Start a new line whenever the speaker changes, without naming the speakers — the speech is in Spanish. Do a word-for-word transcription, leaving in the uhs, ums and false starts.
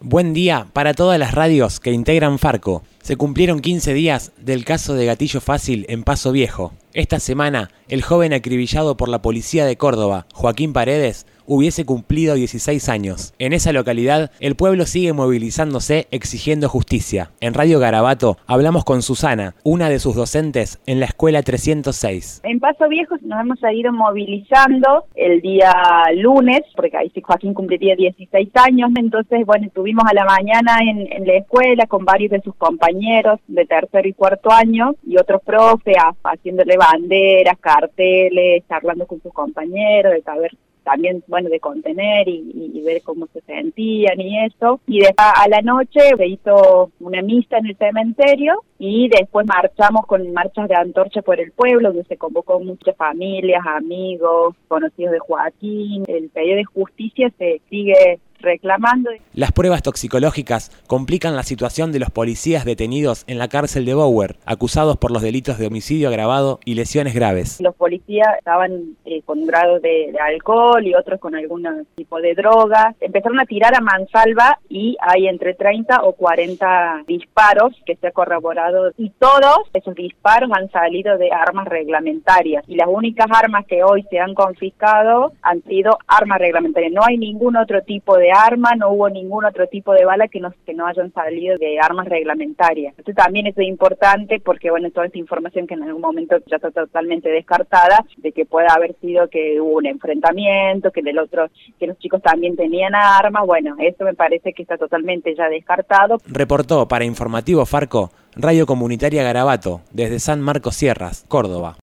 Buen día para todas las radios que integran Farco. Se cumplieron quince días del caso de Gatillo Fácil en Paso Viejo. Esta semana, el joven acribillado por la policía de Córdoba, Joaquín Paredes, hubiese cumplido dieciséis años. En esa localidad, el pueblo sigue movilizándose exigiendo justicia. En Radio Garabato hablamos con Susana, una de sus docentes en la escuela trescientos seis.
En Paso Viejo nos hemos ido movilizando el día lunes, porque ahí Joaquín cumpliría dieciséis años, entonces bueno, estuvimos a la mañana en, en la escuela con varios de sus compañeros de tercero y cuarto año y otros profes haciéndole banderas, carteles, charlando con sus compañeros, de saber también, bueno, de contener y, y, y ver cómo se sentían y eso. Y después a la noche se hizo una misa en el cementerio y después marchamos con marchas de antorcha por el pueblo, donde se convocó muchas familias, amigos, conocidos de Joaquín. El pedido de justicia se sigue reclamando.
Las pruebas toxicológicas complican la situación de los policías detenidos en la cárcel de Bower, acusados por los delitos de homicidio agravado y lesiones graves.
Los policías estaban eh, con un grado de, de alcohol y otros con algún tipo de droga. Empezaron a tirar a mansalva y hay entre treinta o cuarenta disparos que se ha corroborado y todos esos disparos han salido de armas reglamentarias y las únicas armas que hoy se han confiscado han sido armas reglamentarias. No hay ningún otro tipo de arma, no hubo ningún otro tipo de bala que no, que no hayan salido de armas reglamentarias. Esto también es importante porque, bueno, toda esta información que en algún momento ya está totalmente descartada, de que pueda haber sido que hubo un enfrentamiento, que del otro, que los chicos también tenían armas, bueno, eso me parece que está totalmente ya descartado.
Reportó para Informativo Farco, Radio Comunitaria Garabato, desde San Marcos Sierras, Córdoba.